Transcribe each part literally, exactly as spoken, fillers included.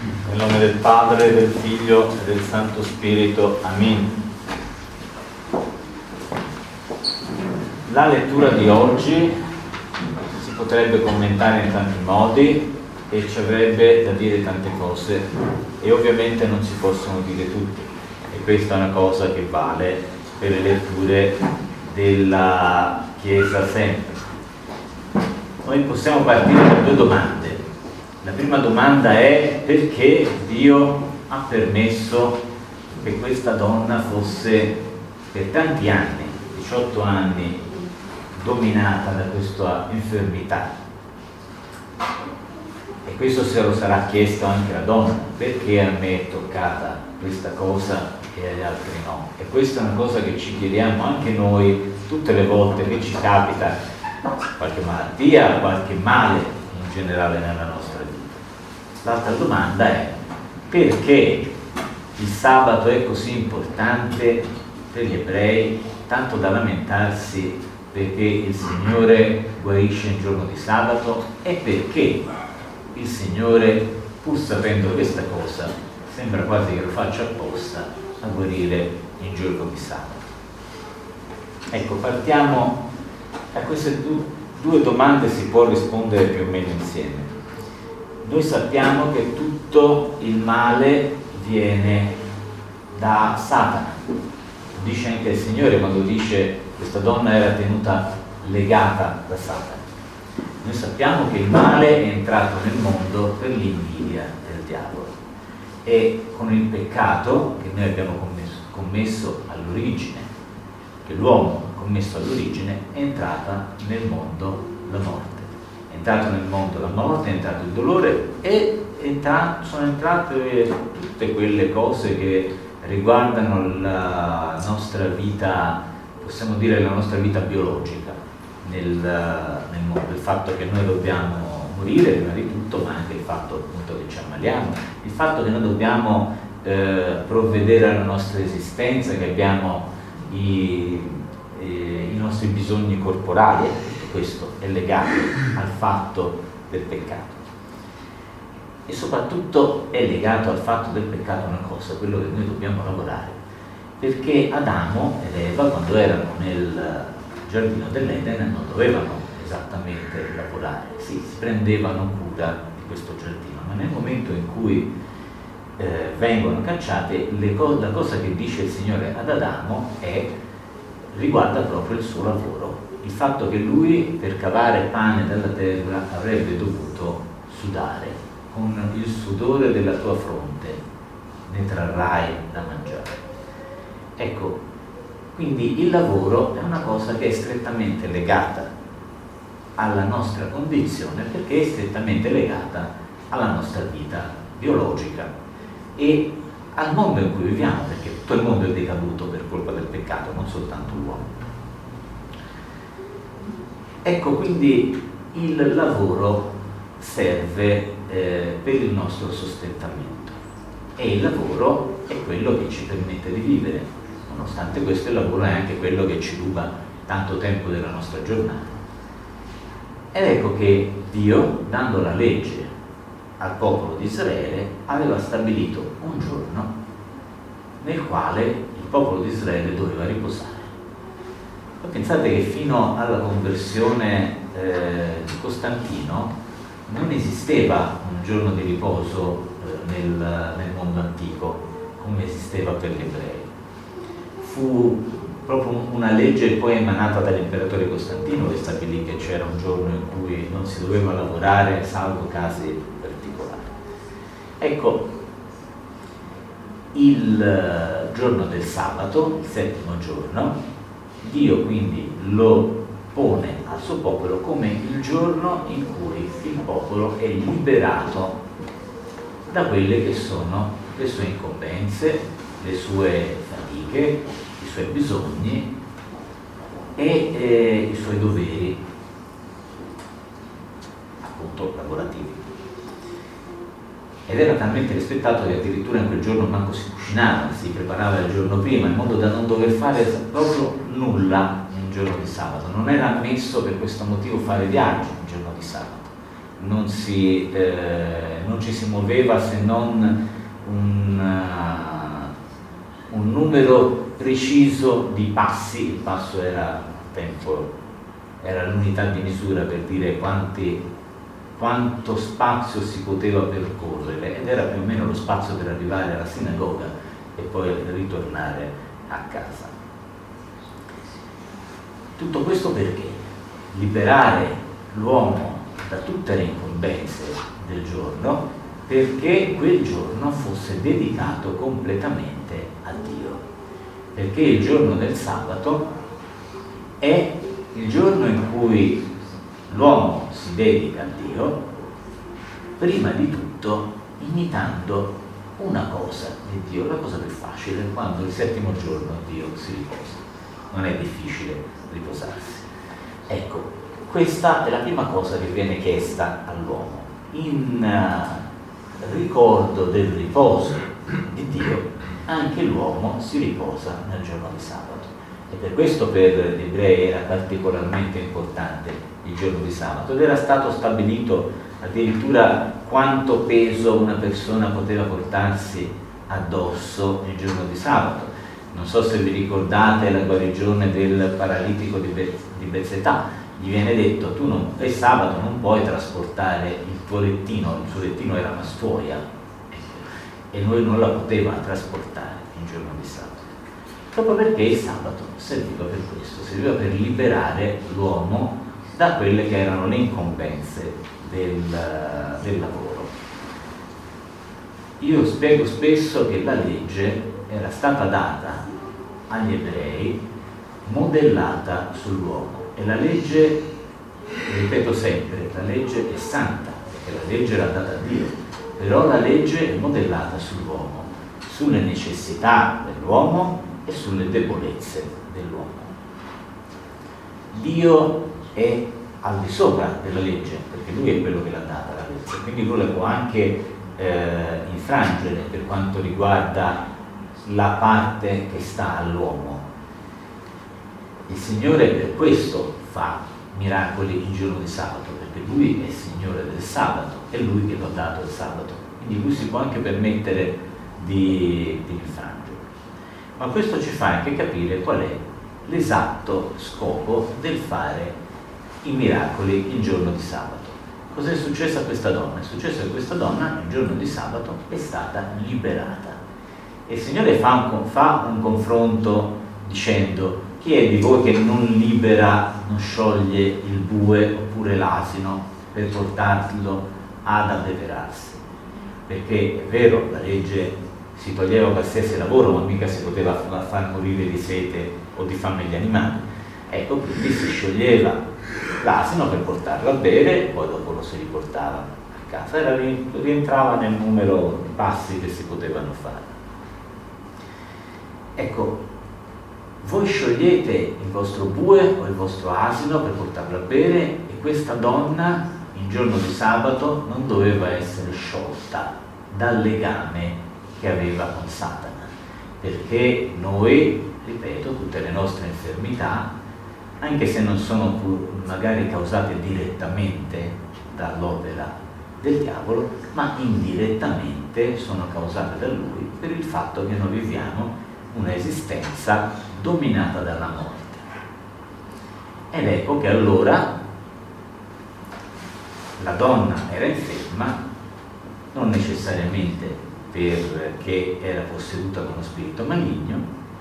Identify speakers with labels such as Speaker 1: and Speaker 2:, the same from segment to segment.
Speaker 1: Nel nome del Padre, del Figlio e del Santo Spirito. Amen. La lettura di oggi si potrebbe commentare in tanti modi e ci avrebbe da dire tante cose e ovviamente non si possono dire tutte, e questa è una cosa che vale per le letture della Chiesa sempre. Noi possiamo partire da due domande. La prima domanda è: perché Dio ha permesso che questa donna fosse per tanti anni, diciotto anni, dominata da questa infermità? E questo se lo sarà chiesto anche la donna: perché a me è toccata questa cosa e agli altri no? E questa è una cosa che ci chiediamo anche noi tutte le volte che ci capita qualche malattia, qualche male in generale nella nostra vita. L'altra domanda è: perché il sabato è così importante per gli ebrei, tanto da lamentarsi perché il Signore guarisce il giorno di sabato, e perché il Signore, pur sapendo questa cosa, sembra quasi che lo faccia apposta a guarire il giorno di sabato? Ecco, partiamo a queste due, due domande. Si può rispondere più o meno insieme. Noi sappiamo che tutto il male viene da Satana. Dice anche il Signore quando dice: questa donna era tenuta legata da Satana. Noi sappiamo che il male è entrato nel mondo per l'invidia del diavolo, e con il peccato che noi abbiamo commesso, commesso all'origine, che l'uomo ha commesso all'origine, è entrata nel mondo la morte. È entrato nel mondo la morte, è entrato il dolore, e entra- sono entrate tutte quelle cose che riguardano la nostra vita, possiamo dire la nostra vita biologica nel, nel mondo. Il fatto che noi dobbiamo morire prima di tutto, ma anche il fatto appunto che ci ammaliamo, il fatto che noi dobbiamo eh, provvedere alla nostra esistenza, che abbiamo i, eh, i nostri bisogni corporali. Questo è legato al fatto del peccato, e soprattutto è legato al fatto del peccato una cosa, quello che noi dobbiamo lavorare, perché Adamo ed Eva, quando erano nel giardino dell'Eden, non dovevano esattamente lavorare, sì, si prendevano cura di questo giardino, ma nel momento in cui eh, vengono cacciate, le co- la cosa che dice il Signore ad Adamo è riguarda proprio il suo lavoro, il fatto che lui, per cavare pane dalla terra, avrebbe dovuto sudare. Con il sudore della tua fronte ne trarrai da mangiare. Ecco, quindi il lavoro è una cosa che è strettamente legata alla nostra condizione, perché è strettamente legata alla nostra vita biologica e al mondo in cui viviamo, perché tutto il mondo è decaduto per colpa del peccato, non soltanto l'uomo. Ecco, quindi il lavoro serve eh, per il nostro sostentamento, e il lavoro è quello che ci permette di vivere. Nonostante questo, il lavoro è anche quello che ci ruba tanto tempo della nostra giornata. Ed ecco che Dio, dando la legge al popolo di Israele, aveva stabilito un giorno nel quale il popolo di Israele doveva riposare. Pensate che fino alla conversione eh, di Costantino non esisteva un giorno di riposo eh, nel, nel mondo antico come esisteva per gli ebrei. Fu proprio una legge poi emanata dall'imperatore Costantino che stabilì che c'era un giorno in cui non si doveva lavorare, salvo casi particolari. Ecco, il giorno del sabato, il settimo giorno, Dio quindi lo pone al suo popolo come il giorno in cui il popolo è liberato da quelle che sono le sue incombenze, le sue fatiche, i suoi bisogni e eh, i suoi doveri, appunto lavorativi. Ed era talmente rispettato che addirittura in quel giorno manco si cucinava, si preparava il giorno prima, in modo da non dover fare proprio nulla il giorno di sabato. Non era ammesso per questo motivo fare viaggi il giorno di sabato, non, si, eh, non ci ci si muoveva se non un, uh, un numero preciso di passi. Il passo era tempo, era l'unità di misura per dire quanti, quanto spazio si poteva percorrere, ed era più o meno lo spazio per arrivare alla sinagoga e poi ritornare a casa. Tutto questo perché? Liberare l'uomo da tutte le incombenze del giorno, perché quel giorno fosse dedicato completamente a Dio. Perché il giorno del sabato è il giorno in cui l'uomo si dedica a Dio, prima di tutto imitando una cosa di Dio, la cosa più facile, quando il settimo giorno Dio si riposa. Non è difficile riposarsi. Ecco, questa è la prima cosa che viene chiesta all'uomo. In uh, ricordo del riposo di Dio, anche l'uomo si riposa nel giorno di sabato. E per questo per gli ebrei era particolarmente importante il giorno di sabato, ed era stato stabilito addirittura quanto peso una persona poteva portarsi addosso il giorno di sabato. Non so se vi ricordate la guarigione del paralitico di, Be- di Betzetà. Gli viene detto: tu non, è sabato, non puoi trasportare il tuo lettino, il suo lettino era una stuoia, ecco, e lui non la poteva trasportare il giorno di sabato. Proprio perché il sabato serviva per questo, serviva per liberare l'uomo da quelle che erano le incombenze del, del lavoro. Io spiego spesso che la legge era stata data agli ebrei modellata sull'uomo, e la legge, ripeto sempre, la legge è santa, perché la legge era data a Dio, però la legge è modellata sull'uomo, sulle necessità dell'uomo e sulle debolezze dell'uomo. Dio è al di sopra della legge, perché lui è quello che l'ha data la legge, quindi lui la può anche eh, infrangere per quanto riguarda la parte che sta all'uomo. Il Signore per questo fa miracoli il giorno di sabato, perché lui è il Signore del sabato, è lui che l'ha dato il sabato, quindi lui si può anche permettere di, di infrangere. Ma questo ci fa anche capire qual è l'esatto scopo del fare i miracoli il giorno di sabato. Cos'è successo a questa donna? È successo che questa donna il giorno di sabato è stata liberata. E il Signore fa un, fa un confronto dicendo: chi è di voi che non libera, non scioglie il bue oppure l'asino per portarlo ad abbeverarsi? Perché è vero, la legge si toglieva qualsiasi lavoro, ma mica si poteva far morire di sete o di fame gli animali. Ecco, quindi si scioglieva l'asino per portarlo a bere, poi dopo lo si riportava a casa, era, rientrava nel numero di passi che si potevano fare. Ecco, voi sciogliete il vostro bue o il vostro asino per portarlo a bere, e questa donna il giorno di sabato non doveva essere sciolta dal legame che aveva con Satana, perché noi, ripeto, tutte le nostre infermità, anche se non sono magari causate direttamente dall'opera del diavolo, ma indirettamente sono causate da lui, per il fatto che noi viviamo una esistenza dominata dalla morte. Ed ecco che allora la donna era inferma, non necessariamente perché era posseduta da uno spirito maligno,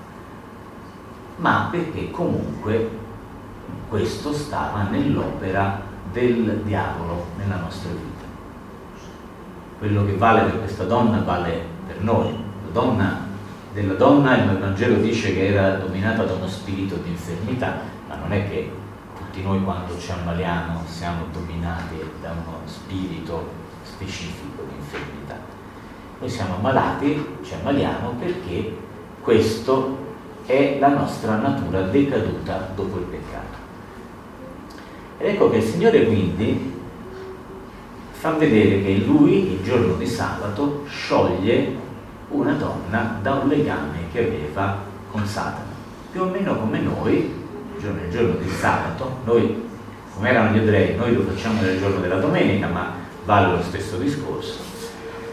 Speaker 1: ma perché comunque questo stava nell'opera del diavolo nella nostra vita. Quello che vale per questa donna vale per noi. La donna, della donna il Vangelo dice che era dominata da uno spirito di infermità, ma non è che tutti noi quando ci ammaliamo siamo dominati da uno spirito specifico di infermità. Noi siamo ammalati, ci ammaliamo perché questo è la nostra natura decaduta dopo il peccato. Ed ecco che il Signore quindi fa vedere che lui il giorno di sabato scioglie una donna da un legame che aveva con Satana, più o meno come noi il giorno, il giorno di sabato. Noi, come erano gli ebrei, noi lo facciamo nel giorno della domenica, ma vale lo stesso discorso.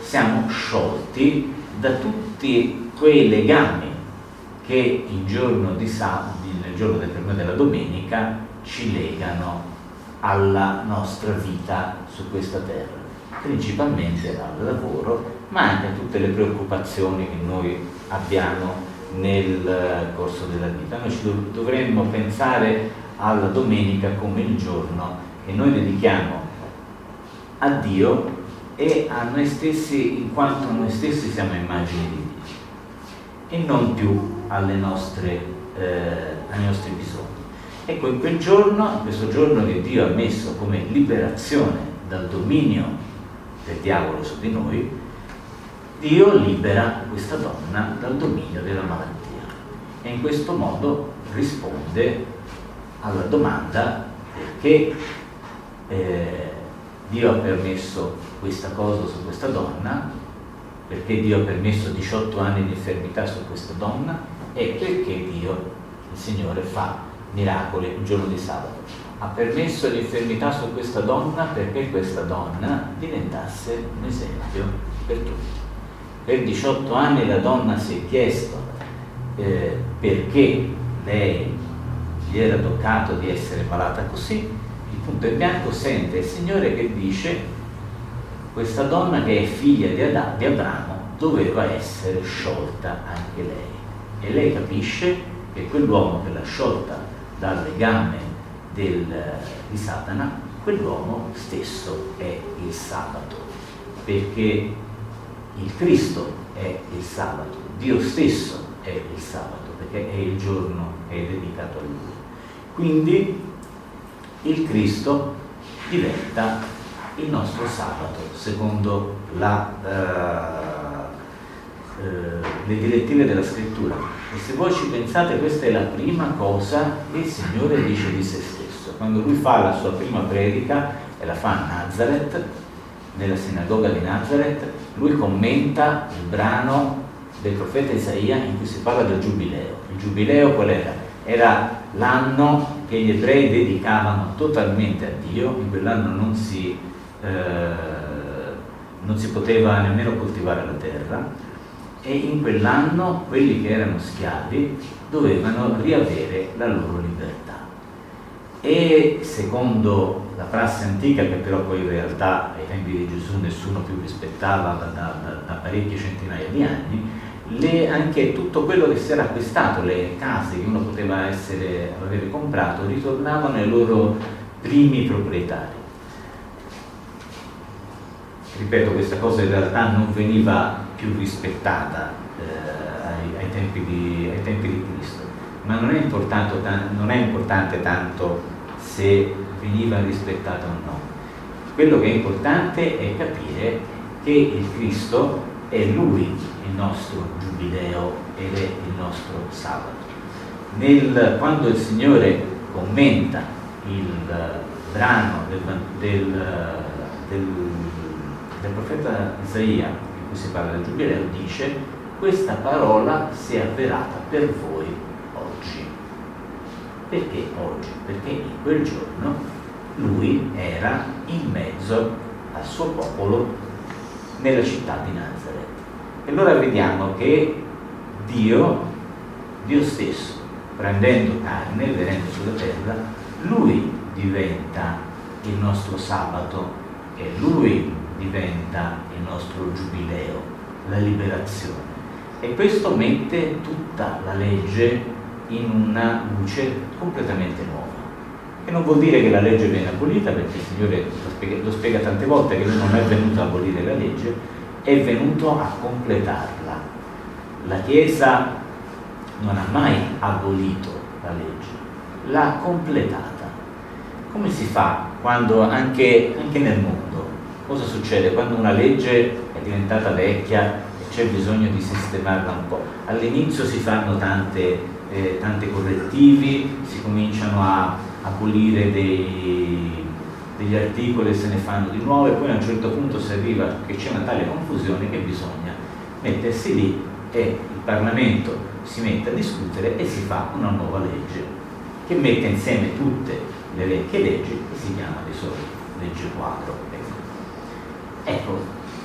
Speaker 1: siamo sciolti da tutti quei legami che il giorno di sabato, nel giorno del primo della domenica, ci legano alla nostra vita su questa terra, principalmente al lavoro, ma anche a tutte le preoccupazioni che noi abbiamo nel corso della vita. Noi ci dov- dovremmo pensare alla domenica come il giorno che noi dedichiamo a Dio e a noi stessi, in quanto noi stessi siamo immagini di Dio, e non più alle nostre, eh, ai nostri bisogni. Ecco, in quel giorno, in questo giorno che Dio ha messo come liberazione dal dominio del diavolo su di noi, Dio libera questa donna dal dominio della malattia e in questo modo risponde alla domanda perché eh, Dio ha permesso questa cosa su questa donna, perché Dio ha permesso diciotto anni di infermità su questa donna e perché Dio, il Signore, fa miracoli il giorno di sabato. Ha permesso l'infermità su questa donna perché questa donna diventasse un esempio per tutti. Per diciotto anni la donna si è chiesto eh, perché lei gli era toccato di essere malata così. Il punto in bianco sente il Signore che dice: questa donna che è figlia di, Ad- di Abramo doveva essere sciolta anche lei. E lei capisce che quell'uomo che l'ha sciolta dal legame del, di Satana, quell'uomo stesso è il sabato, perché il Cristo è il sabato, Dio stesso è il sabato, perché è il giorno che è dedicato a Lui. Quindi il Cristo diventa il nostro sabato, secondo la, uh, uh, le direttive della Scrittura. E se voi ci pensate, questa è la prima cosa che il Signore dice di se stesso. Quando Lui fa la sua prima predica, e la fa a Nazareth, nella sinagoga di Nazareth, Lui commenta il brano del profeta Isaia in cui si parla del Giubileo. Il Giubileo qual era? Era l'anno che gli ebrei dedicavano totalmente a Dio. In quell'anno non si, eh, non si poteva nemmeno coltivare la terra, e in quell'anno quelli che erano schiavi dovevano riavere la loro libertà. E secondo la prassi antica, che però poi in realtà ai tempi di Gesù nessuno più rispettava da, da, da parecchie centinaia di anni, le, anche tutto quello che si era acquistato, le case che uno poteva essere, avere comprato, ritornavano ai loro primi proprietari. Ripeto, questa cosa in realtà non veniva più rispettata eh, ai, ai, tempi di, ai tempi di Cristo, ma non è, non è importante tanto se veniva rispettata o no. Quello che è importante è capire che il Cristo è Lui il nostro giubileo ed è il nostro sabato. Nel, quando il Signore commenta il brano del, del, del, del profeta Isaia in cui si parla del giubileo, dice: questa parola si è avverata per voi oggi. Perché oggi? Perché in quel giorno Lui era in mezzo al suo popolo nella città di Nazareth. E allora vediamo che Dio, Dio stesso, prendendo carne, venendo sulla terra, Lui diventa il nostro sabato e Lui diventa il nostro giubileo, la liberazione. E questo mette tutta la legge in una luce completamente nuova. E non vuol dire che la legge viene abolita, perché il Signore lo spiega, lo spiega tante volte che Lui non è venuto a abolire la legge, è venuto a completarla. La Chiesa non ha mai abolito la legge, l'ha completata. Come si fa quando anche, anche nel mondo, cosa succede quando una legge è diventata vecchia e c'è bisogno di sistemarla un po'? All'inizio si fanno tante, eh, tante correttivi, si cominciano a abolire dei, degli articoli e se ne fanno di nuovo, e poi a un certo punto si arriva che c'è una tale confusione che bisogna mettersi lì e il Parlamento si mette a discutere e si fa una nuova legge che mette insieme tutte le vecchie leggi e si chiama di solito legge quadro. Ecco,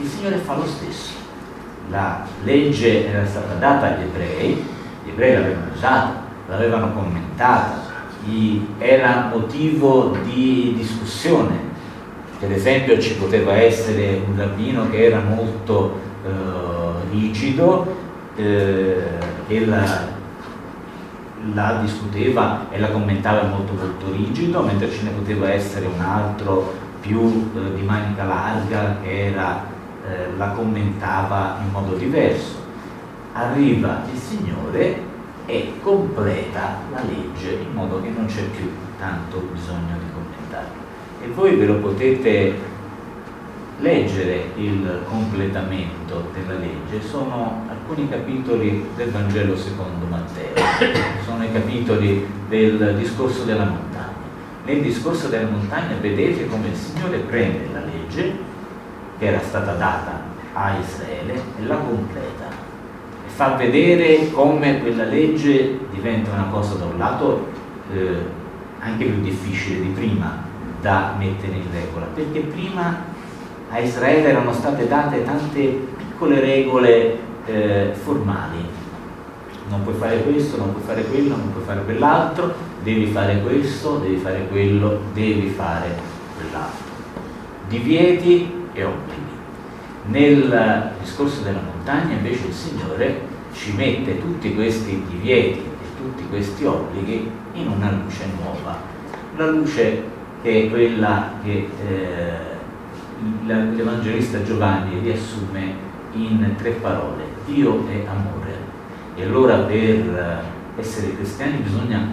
Speaker 1: il Signore fa lo stesso. La legge era stata data agli ebrei, gli ebrei l'avevano usata, l'avevano commentata, era motivo di discussione. Per esempio ci poteva essere un rabbino che era molto eh, rigido, eh, che la, la discuteva e la commentava molto molto rigido, mentre ce ne poteva essere un altro più eh, di manica larga che era, eh, la commentava in modo diverso. Arriva il Signore e completa la legge in modo che non c'è più tanto bisogno di commentare. E voi ve lo potete leggere il completamento della legge. Sono alcuni capitoli del Vangelo secondo Matteo, sono i capitoli del discorso della montagna. Nel discorso della montagna vedete come il Signore prende la legge che era stata data a Israele e la completa, e fa vedere come quella legge diventa una cosa da un lato eh, anche più difficile di prima da mettere in regola, perché prima a Israele erano state date tante piccole regole eh, formali. Non puoi fare questo, non puoi fare quello, non puoi fare quell'altro, devi fare questo, devi fare quello, devi fare quell'altro. Divieti e obblighi. Nel discorso della montagna invece il Signore ci mette tutti questi divieti e tutti questi obblighi in una luce nuova, una luce che è quella che eh, l'Evangelista Giovanni riassume in tre parole: Dio è amore. E allora per essere cristiani bisogna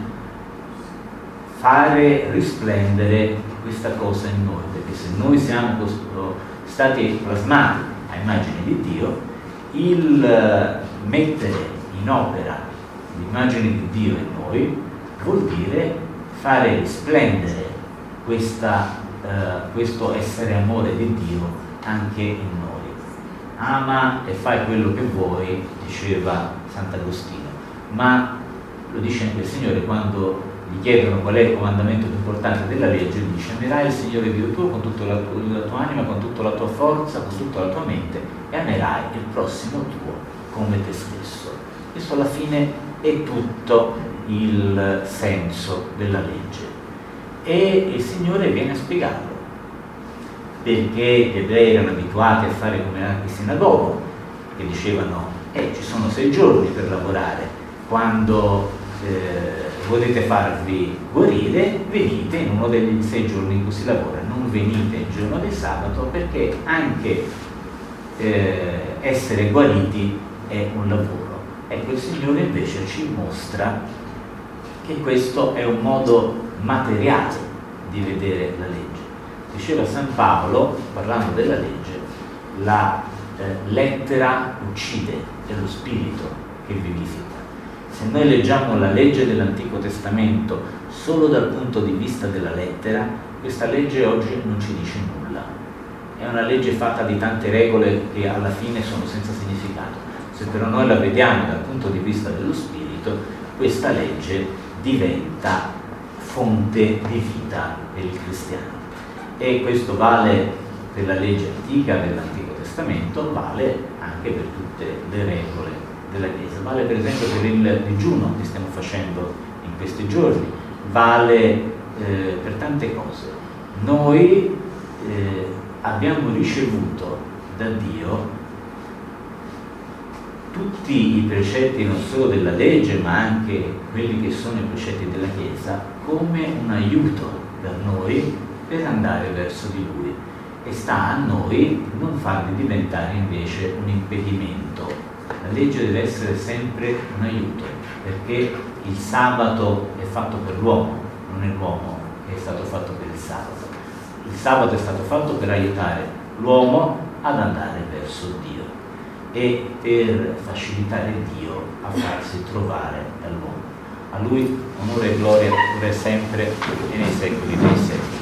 Speaker 1: fare risplendere questa cosa in noi, perché se noi siamo stati plasmati a immagine di Dio, il mettere in opera l'immagine di Dio in noi vuol dire fare risplendere questa, uh, questo essere amore di Dio anche in noi. Ama e fai quello che vuoi, diceva Sant'Agostino, ma lo dice anche il Signore quando gli chiedono qual è il comandamento più importante della legge. Lui dice: amerai il Signore Dio tuo con tutta la, la tua anima, con tutta la tua forza, con tutta la tua mente, e amerai il prossimo tuo come te stesso. Questo alla fine è tutto il senso della legge, e il Signore viene a spiegarlo, perché gli ebrei erano abituati a fare come anche in sinagoga, che dicevano eh, ci sono sei giorni per lavorare, quando eh, volete farvi guarire venite in uno degli sei giorni in cui si lavora, non venite il giorno del sabato, perché anche eh, essere guariti è un lavoro. Ecco, il Signore invece ci mostra che questo è un modo materiale di vedere la legge. Diceva San Paolo, parlando della legge, la eh, lettera uccide, è lo spirito che vivifica. Se noi leggiamo la legge dell'Antico Testamento solo dal punto di vista della lettera, questa legge oggi non ci dice nulla. È una legge fatta di tante regole che alla fine sono senza significato. Se però noi la vediamo dal punto di vista dello spirito, questa legge diventa fonte di vita per il cristiano. E questo vale per la legge antica dell'Antico Testamento, vale anche per tutte le regole della Chiesa, vale per esempio per il digiuno che stiamo facendo in questi giorni, vale eh, per tante cose. Noi eh, abbiamo ricevuto da Dio tutti i precetti non solo della legge, ma anche quelli che sono i precetti della Chiesa, come un aiuto per noi per andare verso di Lui, e sta a noi non farli diventare invece un impedimento. La legge deve essere sempre un aiuto, perché il sabato è fatto per l'uomo, non è l'uomo che è stato fatto per il sabato. Il sabato è stato fatto per aiutare l'uomo ad andare verso Dio e per facilitare Dio a farsi trovare dall'uomo. A Lui onore e gloria ora e sempre e nei secoli dei secoli.